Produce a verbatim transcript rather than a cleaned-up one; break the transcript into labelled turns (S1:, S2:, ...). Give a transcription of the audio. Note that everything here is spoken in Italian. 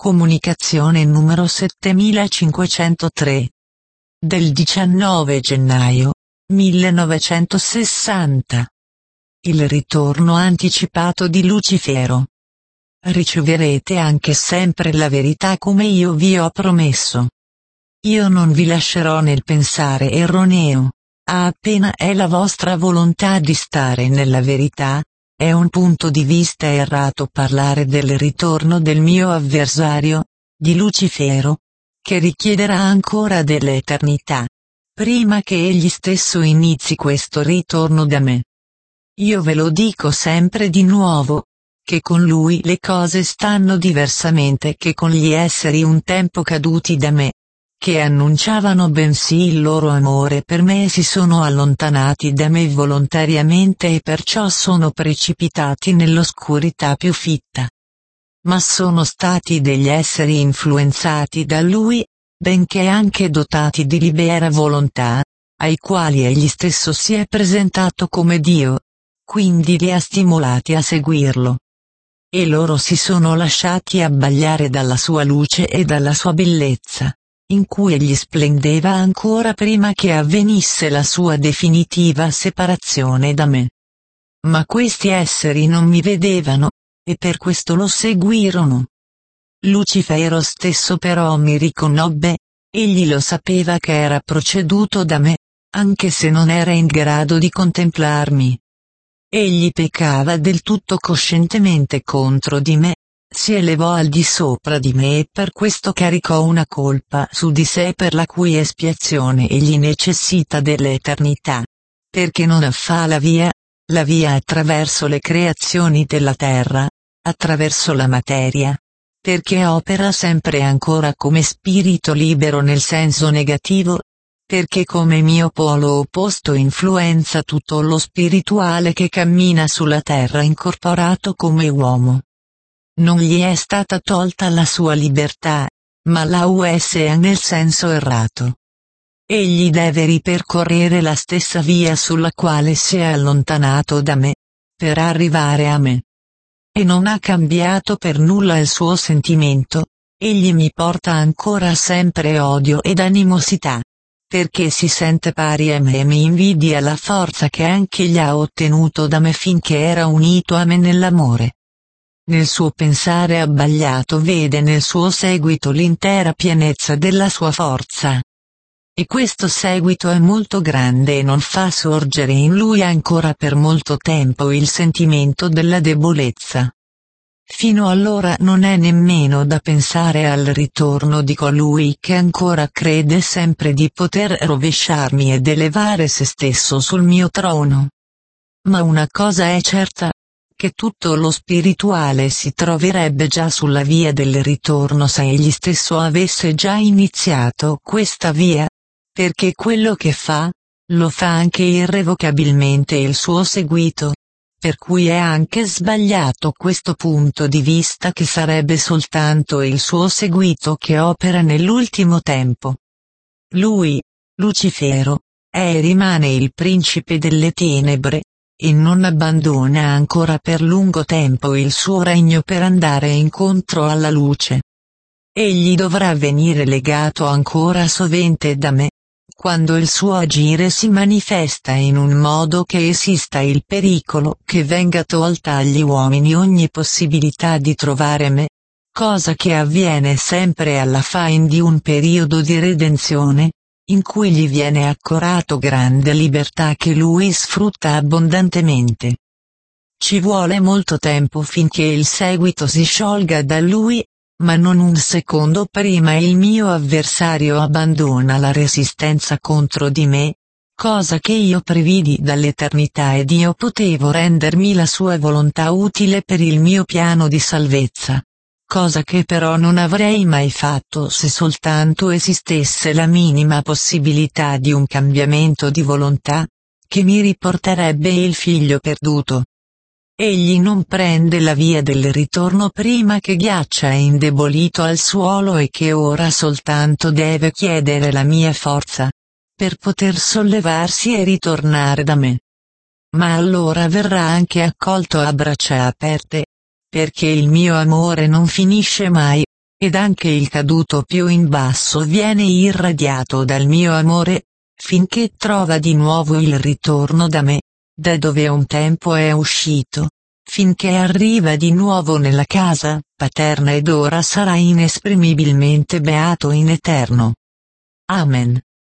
S1: Comunicazione numero settemilacinquecentotre. Del diciannove gennaio millenovecentosessanta. Il ritorno anticipato di Lucifero. Riceverete anche sempre la verità come io vi ho promesso. Io non vi lascerò nel pensare erroneo. Appena è la vostra volontà di stare nella verità, è un punto di vista errato parlare del ritorno del mio avversario, di Lucifero, che richiederà ancora dell'eternità, prima che egli stesso inizi questo ritorno da me. Io ve lo dico sempre di nuovo, che con lui le cose stanno diversamente che con gli esseri un tempo caduti da me, che annunciavano bensì il loro amore per me e si sono allontanati da me volontariamente e perciò sono precipitati nell'oscurità più fitta. Ma sono stati degli esseri influenzati da lui, benché anche dotati di libera volontà, ai quali egli stesso si è presentato come Dio, quindi li ha stimolati a seguirlo. E loro si sono lasciati abbagliare dalla sua luce e dalla sua bellezza, in cui egli splendeva ancora prima che avvenisse la sua definitiva separazione da me. Ma questi esseri non mi vedevano, e per questo lo seguirono. Lucifero stesso però mi riconobbe, egli lo sapeva che era proceduto da me, anche se non era in grado di contemplarmi. Egli peccava del tutto coscientemente contro di me, si elevò al di sopra di me e per questo caricò una colpa su di sé per la cui espiazione egli necessita dell'eternità, perché non fa la via, la via attraverso le creazioni della terra, attraverso la materia, perché opera sempre ancora come spirito libero nel senso negativo, perché come mio polo opposto influenza tutto lo spirituale che cammina sulla terra incorporato come uomo. Non gli è stata tolta la sua libertà, ma la U S è nel senso errato. Egli deve ripercorrere la stessa via sulla quale si è allontanato da me, per arrivare a me. E non ha cambiato per nulla il suo sentimento, egli mi porta ancora sempre odio ed animosità, perché si sente pari a me e mi invidia la forza che anche egli ha ottenuto da me finché era unito a me nell'amore. Nel suo pensare abbagliato vede nel suo seguito l'intera pienezza della sua forza. E questo seguito è molto grande e non fa sorgere in lui ancora per molto tempo il sentimento della debolezza. Fino allora non è nemmeno da pensare al ritorno di colui che ancora crede sempre di poter rovesciarmi ed elevare se stesso sul mio trono. Ma una cosa è certa, che tutto lo spirituale si troverebbe già sulla via del ritorno se egli stesso avesse già iniziato questa via, perché quello che fa, lo fa anche irrevocabilmente il suo seguito, per cui è anche sbagliato questo punto di vista che sarebbe soltanto il suo seguito che opera nell'ultimo tempo. Lui, Lucifero, è e rimane il principe delle tenebre, e non abbandona ancora per lungo tempo il suo regno per andare incontro alla luce. Egli dovrà venire legato ancora sovente da me, quando il suo agire si manifesta in un modo che esista il pericolo che venga tolta agli uomini ogni possibilità di trovare me, cosa che avviene sempre alla fine di un periodo di redenzione, in cui gli viene accorato grande libertà che lui sfrutta abbondantemente. Ci vuole molto tempo finché il seguito si sciolga da lui, ma non un secondo prima il mio avversario abbandona la resistenza contro di me, cosa che io previdi dall'eternità ed io potevo rendermi la sua volontà utile per il mio piano di salvezza. Cosa che però non avrei mai fatto se soltanto esistesse la minima possibilità di un cambiamento di volontà, che mi riporterebbe il figlio perduto. Egli non prende la via del ritorno prima che ghiaccia è indebolito al suolo e che ora soltanto deve chiedere la mia forza, per poter sollevarsi e ritornare da me. Ma allora verrà anche accolto a braccia aperte, perché il mio amore non finisce mai, ed anche il caduto più in basso viene irradiato dal mio amore, finché trova di nuovo il ritorno da me, da dove un tempo è uscito, finché arriva di nuovo nella casa paterna ed ora sarà inesprimibilmente beato in eterno. Amen.